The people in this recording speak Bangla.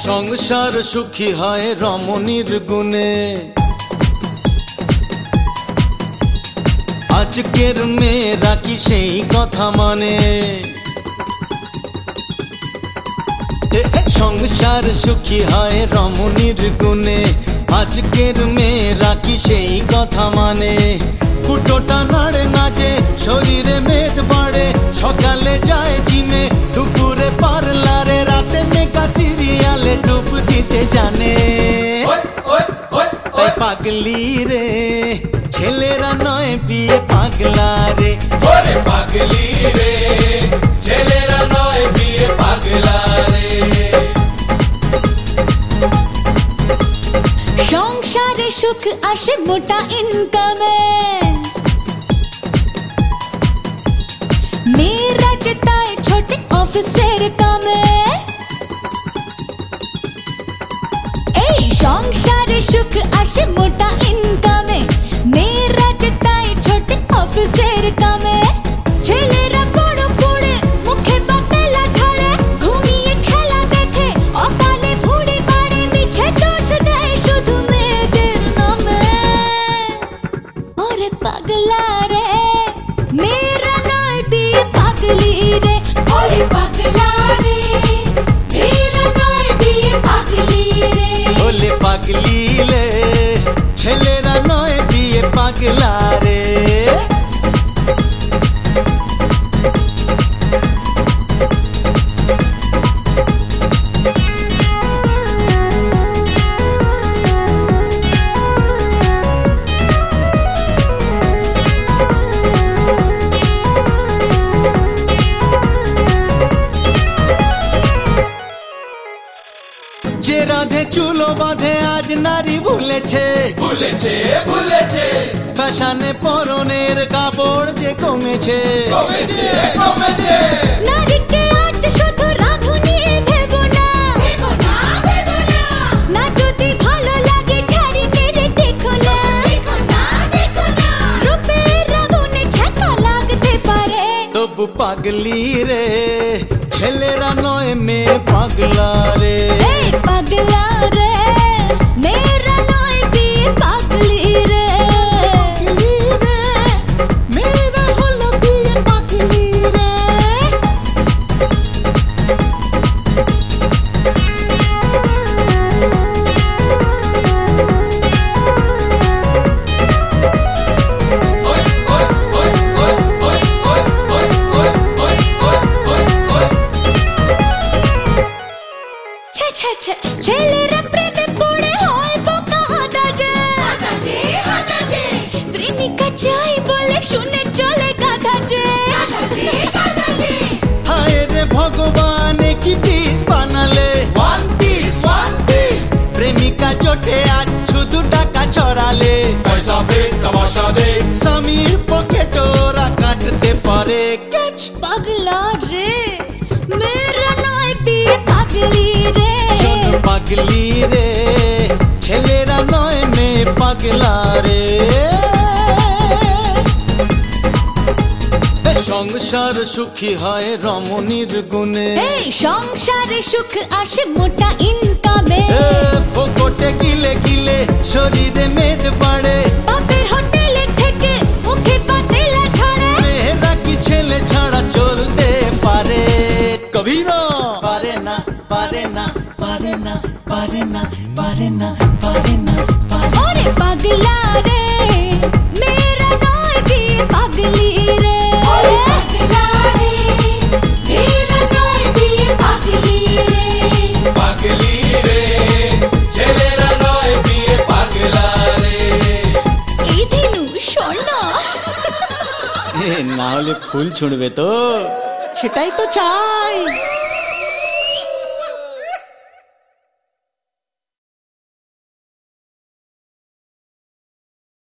সংসার সুখী হয় রমণীর গুণে। আজকের মেয়েরা কি সেই কথা মানে? সংসার সুখী হয় রমণীর গুণে। আজকের মেয়েরা কি সেই কথা মানে? কুটোটা নাড়ে না যে শরীরে মেদ বাড়ে, সকালে যায় জিমে, দুপুরে পার্লারে, রাতে মেকা সিরিয়ালে ডুব দিতে জানে। তাই পাগলি রে ছেলেরা নয় বিয়ে পাগলা রে। পাগলি রে ছেলেরা নয় বিয়ে পাগলা রে। সংসারে সুখ আসে মোটা ইনকামে, মেয়েরা যেতায় ছোটে অফিসের কামে। এই সংসারে সুখ আসে মোটা ইনকামে, মেয়েরা যেতায় ছোটে অফিসের কামে। ছেলেরা বড় পড়ে মুখে বাতেলা ঝাড়ে, ঘুমিয়ে খেলা দেখে অকালে ভুঁড়ি বাড়ে, মিছে দোষ দেয় শুধু মেয়েদের নামে। ওরে পাগলা রে মেয়েরা নয় বিয়ে পাগলি রে। ওরে পাগলা রে মেয়েরা নয় বিয়ে পাগলি রে। বলে পাগলি রে ছেলেরা নয় বিয়ে পাগলা রে। যে রাধে চুলো বাঁধে আজ নারী ভুলেছে, ভুলেছে ভুলেছে ফ্যাশনে পরনের কাপড় যে কমেছে। কমেছে কমেছে। নারীকে আজ শুধু রাঁধুনি ভেবো না, ভেবো না ভেবো না। না যদি ভালো লাগে ঝাড়ি মেরে দেখো না, দেখো না দেখো না। রূপের আগুনে ঝাঁকা লাগতে পারে। তবু পাগলি রে ছেলেরা নয় মেয়ে পাগলা রে। এই পাগলা রে মেয়েরা নয় বিয়ে পাগলি রে। মেয়েরা হলো বিয়ে পাগলি রে। ছে ছে ছে ছেলেরা প্রেমে পড়ে হয় বোকা হাঁদাজে। প্রেমিকা চাই বলে শুনে চলে গাধাজে। হায় রে ভগবান কি পিস বানালে। One piece one piece. প্রেমিকা চোটে আজ শুধু টাকা ছড়ালে। পয়সা দে তমাশা দে। স্বামীর পকেট ওরা কাটতে পারে। পাগলা রে মেয়েরা নয় বিয়ে পাগলি রে। শোন পাগলি রে ছেলেরা নয় মেয়ে পাগলা রে। সংসার সুখী হয় রমণীর গুণে। এই সংসারে সুখ আসে মোটা ইনকামে, পকেটে গিলে গিলে শরীরে মেদ বাড়ে। বাপের হোটেলে থেকে মুখে বাতেলা ঝাড়ে। মেয়েরা কি ছেলে ছাড়া চলতে পারে? কবি না পারে না পারে না পারে না পারে না পারে না পারে না পারে। ওরে পাগলা রে মেয়েরা নয় বিয়ে পাগলি রে। ওরে পাগলা রে মেয়েরা নয় বিয়ে পাগলি রে। পাগলি রে ছেলেরা নয় বিয়ে পাগলা রে। এই দিনু শোন না। না হলে ফুল ছুঁড়বে তো। সেটাই তো চাই।